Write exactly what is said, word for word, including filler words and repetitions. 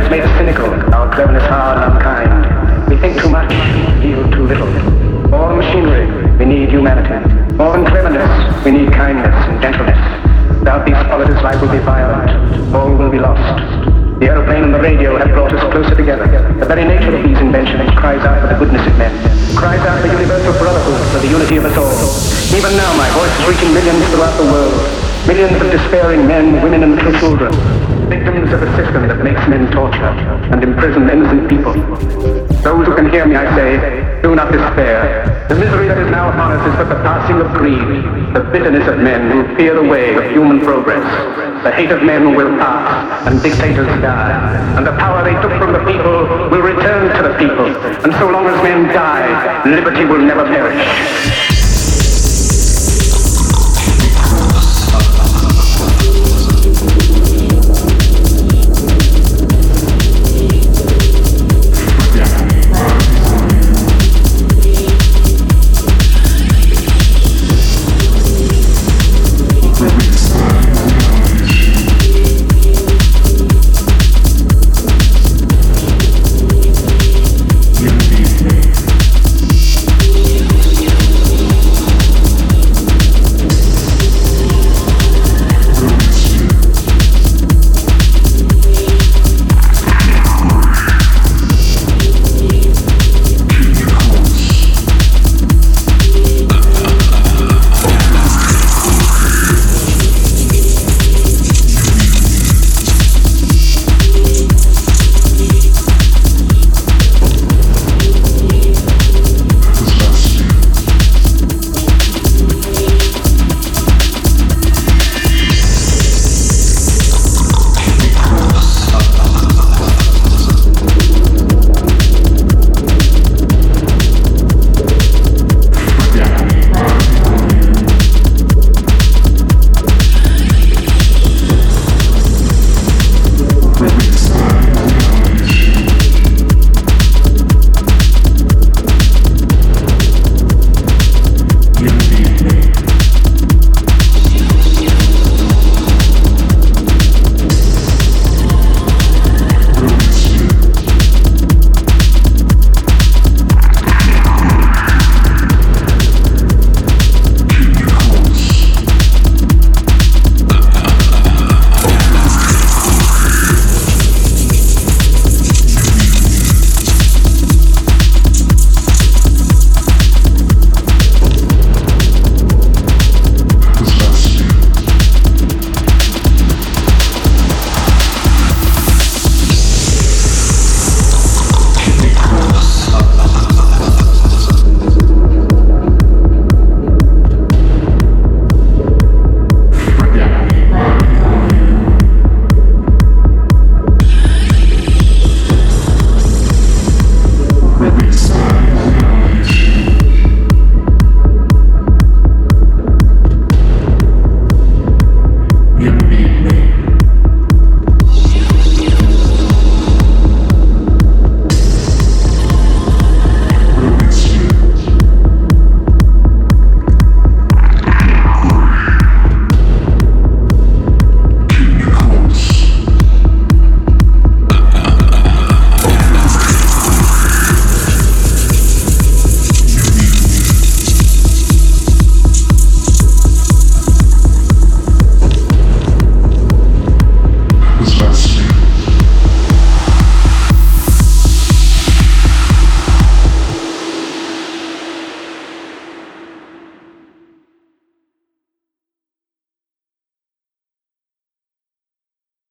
has made us cynical, our cleverness hard and unkind. We think too much, feel too little. More than machinery, we need humanity. More than cleverness, we need kindness and gentleness. Without these qualities, life will be violent. All will be lost. The aeroplane and the radio have brought us closer together. The very nature of these inventions cries out for the goodness of men. Cries out for universal brotherhood, for the unity of us all. Even now, my voice is reaching millions throughout the world. Millions of despairing men, women, and little children. Victims of a system that makes men torture and imprison innocent people. Those who can hear me, I say, do not despair. The misery that is now upon us is but the passing of greed, the bitterness of men who fear the way of human progress. The hate of men will pass, and dictators die, and the power they took from the people will return to the people. And so long as men die, liberty will never perish.